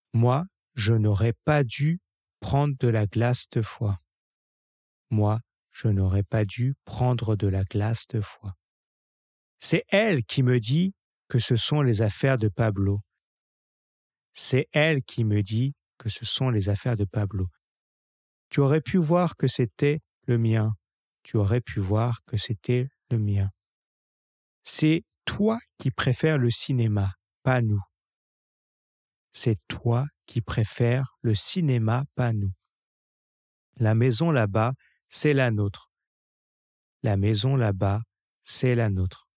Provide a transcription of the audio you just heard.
Moi, je n'aurais pas dû prendre de la glace 2 fois. Moi, je n'aurais pas dû prendre de la glace 2 fois. C'est elle qui me dit que ce sont les affaires de Pablo. C'est elle qui me dit que ce sont les affaires de Pablo. Tu aurais pu voir que c'était le mien. Tu aurais pu voir que c'était le mien. C'est toi qui préfères le cinéma, pas nous. C'est toi qui préfères le cinéma, pas nous. La maison là-bas, c'est la nôtre. La maison là-bas, c'est la nôtre.